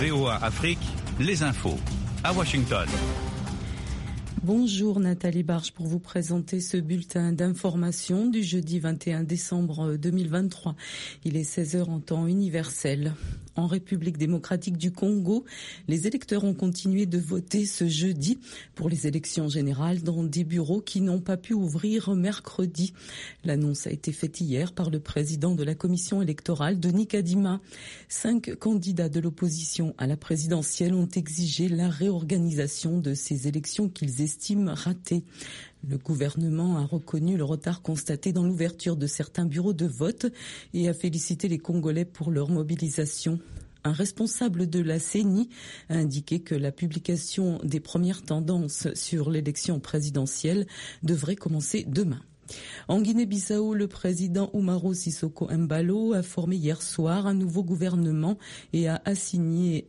VOA Afrique, les infos. À Washington. Bonjour Nathalie Barge pour vous présenter ce bulletin d'information du jeudi 21 décembre 2023. Il est 16h en temps universel. En République démocratique du Congo, les électeurs ont continué de voter ce jeudi pour les élections générales dans des bureaux qui n'ont pas pu ouvrir mercredi. L'annonce a été faite hier par le président de la commission électorale, Denis Kadima. 5 candidats de l'opposition à la présidentielle ont exigé la réorganisation de ces élections qu'ils estiment ratées. Le gouvernement a reconnu le retard constaté dans l'ouverture de certains bureaux de vote et a félicité les Congolais pour leur mobilisation. Un responsable de la CENI a indiqué que la publication des premières tendances sur l'élection présidentielle devrait commencer demain. En Guinée-Bissau, le président Umaro Sissoko Embalo a formé hier soir un nouveau gouvernement et a assigné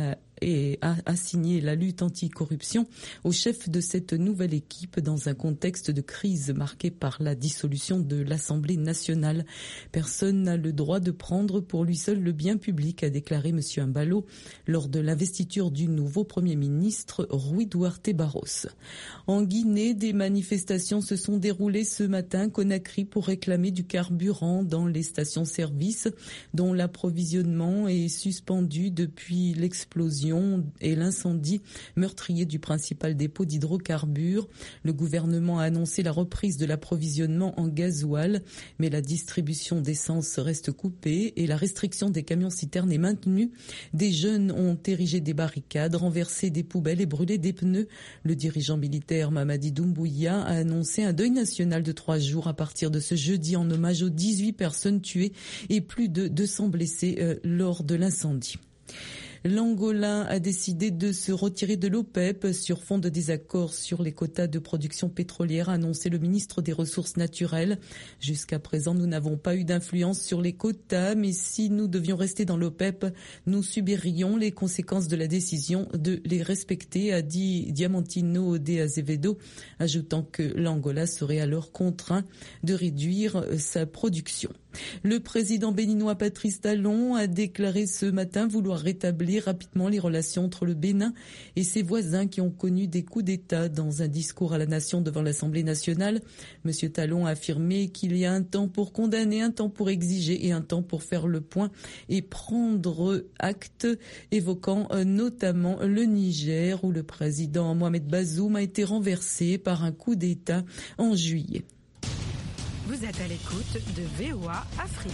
la lutte anticorruption au chef de cette nouvelle équipe dans un contexte de crise marqué par la dissolution de l'Assemblée nationale. Personne n'a le droit de prendre pour lui seul le bien public, a déclaré M. Embalo lors de l'investiture du nouveau Premier ministre Rui Duarte Barros. En Guinée, des manifestations se sont déroulées ce matin à Conakry pour réclamer du carburant dans les stations-service dont l'approvisionnement est suspendu depuis l'explosion et l'incendie meurtrier du principal dépôt d'hydrocarbures. Le gouvernement a annoncé la reprise de l'approvisionnement en gasoil, mais la distribution d'essence reste coupée et la restriction des camions-citernes est maintenue. Des jeunes ont érigé des barricades, renversé des poubelles et brûlé des pneus. Le dirigeant militaire Mamadi Doumbouya a annoncé un deuil national de 3 jours à partir de ce jeudi en hommage aux 18 personnes tuées et plus de 200 blessés lors de l'incendie. L'Angola a décidé de se retirer de l'OPEP sur fond de désaccord sur les quotas de production pétrolière, a annoncé le ministre des Ressources naturelles. Jusqu'à présent, nous n'avons pas eu d'influence sur les quotas, mais si nous devions rester dans l'OPEP, nous subirions les conséquences de la décision de les respecter, a dit Diamantino de Azevedo, ajoutant que l'Angola serait alors contraint de réduire sa production. Le président béninois Patrice Talon a déclaré ce matin vouloir rétablir rapidement les relations entre le Bénin et ses voisins qui ont connu des coups d'État. Dans un discours à la nation devant l'Assemblée nationale, M. Talon a affirmé qu'il y a un temps pour condamner, un temps pour exiger et un temps pour faire le point et prendre acte, évoquant notamment le Niger où le président Mohamed Bazoum a été renversé par un coup d'État en juillet. Vous êtes à l'écoute de VOA Afrique.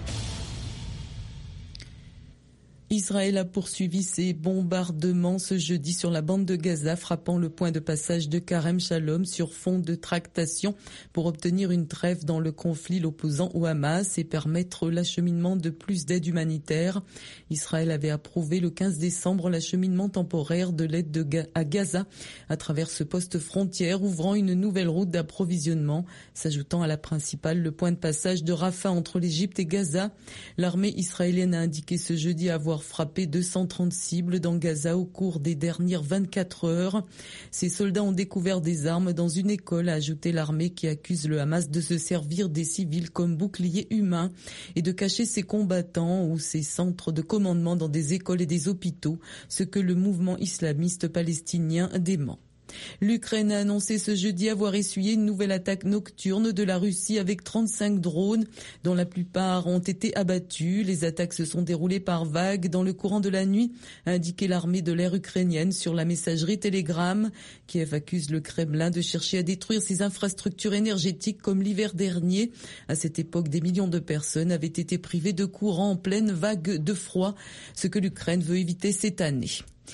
Israël a poursuivi ses bombardements ce jeudi sur la bande de Gaza, frappant le point de passage de Karem Shalom sur fond de tractation pour obtenir une trêve dans le conflit l'opposant au Hamas et permettre l'acheminement de plus d'aide humanitaire. Israël avait approuvé le 15 décembre l'acheminement temporaire de l'aide à Gaza à travers ce poste frontière, ouvrant une nouvelle route d'approvisionnement, s'ajoutant à la principale, le point de passage de Rafah entre l'Égypte et Gaza. L'armée israélienne a indiqué ce jeudi avoir frappé 230 cibles dans Gaza au cours des dernières 24 heures. Ces soldats ont découvert des armes dans une école, a ajouté l'armée qui accuse le Hamas de se servir des civils comme boucliers humains et de cacher ses combattants ou ses centres de commandement dans des écoles et des hôpitaux, ce que le mouvement islamiste palestinien dément. L'Ukraine a annoncé ce jeudi avoir essuyé une nouvelle attaque nocturne de la Russie avec 35 drones, dont la plupart ont été abattus. Les attaques se sont déroulées par vagues dans le courant de la nuit, a indiqué l'armée de l'air ukrainienne sur la messagerie Telegram. Kiev accuse le Kremlin de chercher à détruire ses infrastructures énergétiques comme l'hiver dernier. À cette époque, des millions de personnes avaient été privées de courant en pleine vague de froid, ce que l'Ukraine veut éviter cette année.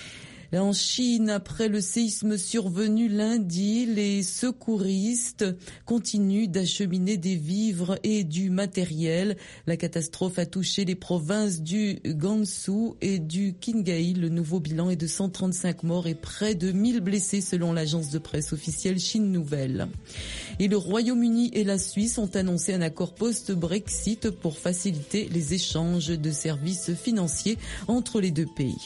En Chine, après le séisme survenu lundi, les secouristes continuent d'acheminer des vivres et du matériel. La catastrophe a touché les provinces du Gansu et du Qinghai. Le nouveau bilan est de 135 morts et près de 1000 blessés selon l'agence de presse officielle Chine Nouvelle. Et le Royaume-Uni et la Suisse ont annoncé un accord post-Brexit pour faciliter les échanges de services financiers entre les deux pays.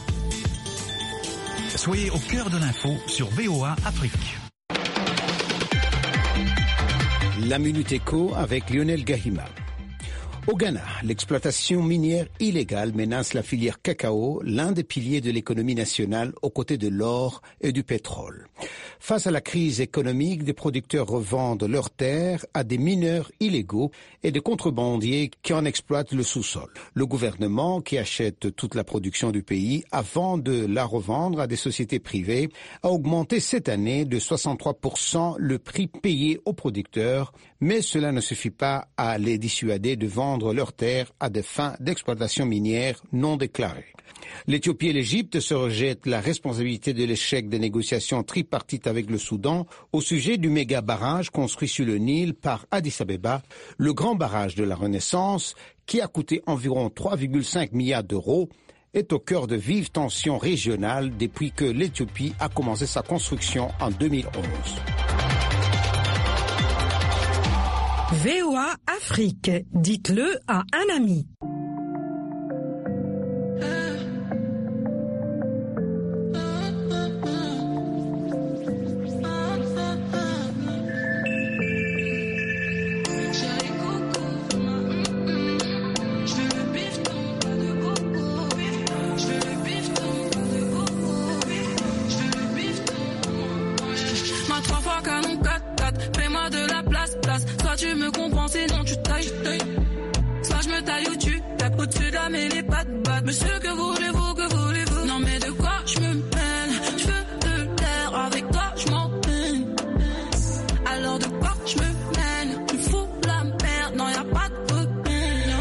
Soyez au cœur de l'info sur VOA Afrique. La Minute Éco avec Lionel Gahima. Au Ghana, l'exploitation minière illégale menace la filière cacao, l'un des piliers de l'économie nationale aux côtés de l'or et du pétrole. Face à la crise économique, des producteurs revendent leurs terres à des mineurs illégaux et des contrebandiers qui en exploitent le sous-sol. Le gouvernement, qui achète toute la production du pays avant de la revendre à des sociétés privées, a augmenté cette année de 63% le prix payé aux producteurs, mais cela ne suffit pas à les dissuader de vendre leurs terres à des fins d'exploitation minière non déclarées. L'Éthiopie et l'Égypte se rejettent la responsabilité de l'échec des négociations tripartites avec le Soudan au sujet du méga barrage construit sur le Nil par Addis Abeba, le grand barrage de la Renaissance, qui a coûté environ 3,5 milliards d'euros, est au cœur de vives tensions régionales depuis que l'Éthiopie a commencé sa construction en 2011. VOA Afrique, dites-le à un ami. Tu me comprends, sinon tu tailles. Soit je me taille ou tu tapes au-dessus de la mêlée, pas de batte. Monsieur, que voulez-vous? Non mais de quoi je me mêle? Je veux de l'air, avec toi je m'en mêle. Alors de quoi je me mêle? Tu fous la merde, non y'a pas de problème.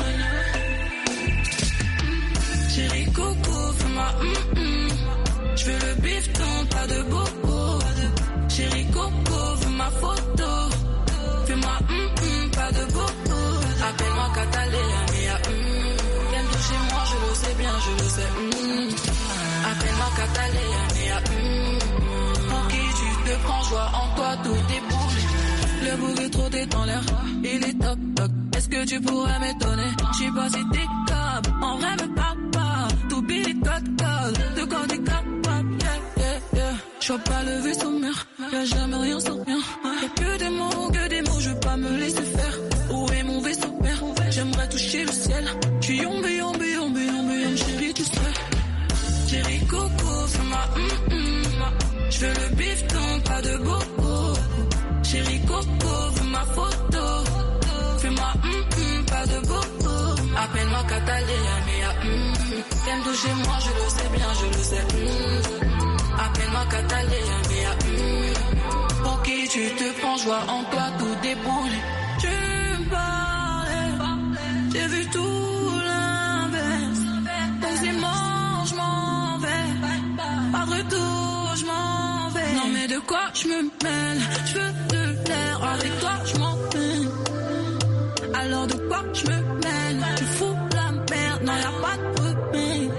Chérie coco, fais-moi je veux le bifton, pas de bobo. Chérie coco, fais ma photo. Fais-moi pas de beau. Appelle-moi Catalina, viens toucher moi, je le sais bien, je le sais. Appelle-moi Catalina, pour qui tu te prends, joie en toi, tout déboule. Le bouc est trop dans l'air, il est toc toc. Est-ce que tu pourrais m'étonner? J'sais pas si t'es câble, en vrai me parle pas. Tout billet code, de quand t'es capable, yeah. J'vois pas le vaisseau mère, y'a jamais rien sans rien. Y'a que des mots, je veux pas me laisser faire. Où est mon vaisseau père? J'aimerais toucher le ciel. J'suis yombe, chérie, tu sais. Chérie coco, fais-moi j'veux le bifton, pas de bobo. Chérie coco, fais ma photo. Fais-moi pas de bobo. Appelle-moi Catalina, viens toucher moi, je le sais bien, je le sais. Appelle-moi Catalina, pour qui tu te prends, joie en toi, tout déboule. Tu me parlais, j'ai vu tout l'inverse. Donc c'est mort, je m'en vais. Pas de retour, je m'en vais. Non mais de quoi je me mêle? Je veux de l'air, avec toi je m'en mêle. Alors de quoi je me mêle? Tu fous la merde, non y'a pas de problème.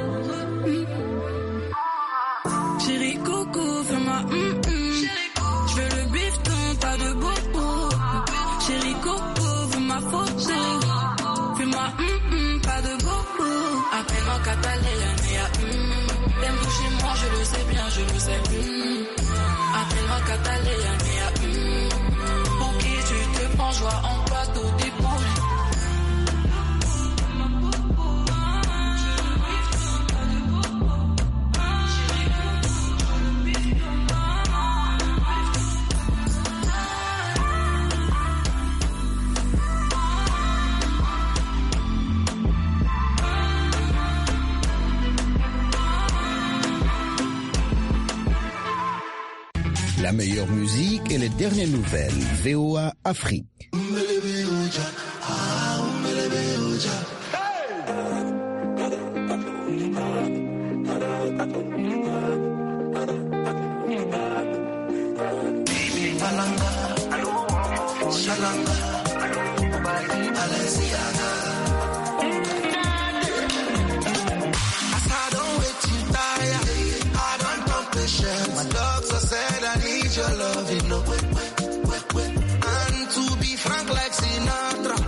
Chérie coco, fais-moi je veux le bifton, pas de bobo. Chérie coco, fais ma photo. Fais-moi pas de bobo. Appelle-moi Catalina, viens toucher moi, je le sais bien, je le sais. Appelle-moi Catalina, pour qui tu te prends, joie en toi, tout déboule. La meilleure musique et les dernières nouvelles. VOA Afrique. My doctor said I need your love, you know. And to be frank like Sinatra,